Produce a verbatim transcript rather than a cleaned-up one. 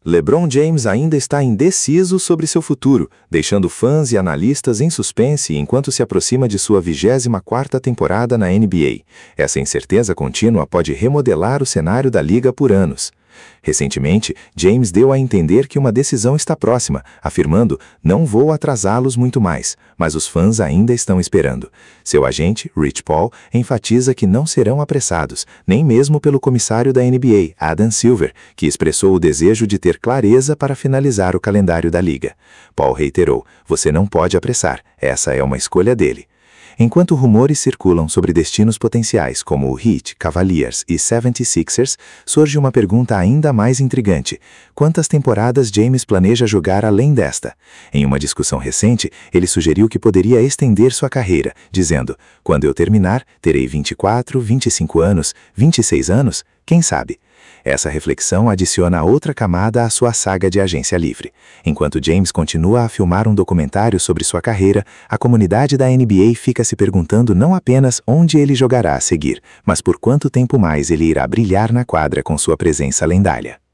LeBron James ainda está indeciso sobre seu futuro, deixando fãs e analistas em suspense enquanto se aproxima de sua vigésima quarta temporada na N B A. Essa incerteza contínua pode remodelar o cenário da liga por anos. Recentemente, James deu a entender que uma decisão está próxima, afirmando: "Não vou atrasá-los muito mais, mas os fãs ainda estão esperando." Seu agente, Rich Paul, enfatiza que não serão apressados, nem mesmo pelo comissário da N B A, Adam Silver, que expressou o desejo de ter clareza para finalizar o calendário da liga. Paul reiterou: "Você não pode apressar, essa é uma escolha dele." Enquanto rumores circulam sobre destinos potenciais como o Heat, Cavaliers e setenta e seis ers, surge uma pergunta ainda mais intrigante: quantas temporadas James planeja jogar além desta? Em uma discussão recente, ele sugeriu que poderia estender sua carreira, dizendo: "Quando eu terminar, terei vinte e quatro, vinte e cinco anos, vinte e seis anos, quem sabe?" Essa reflexão adiciona outra camada à sua saga de agência livre. Enquanto James continua a filmar um documentário sobre sua carreira, a comunidade da N B A fica se perguntando não apenas onde ele jogará a seguir, mas por quanto tempo mais ele irá brilhar na quadra com sua presença lendária.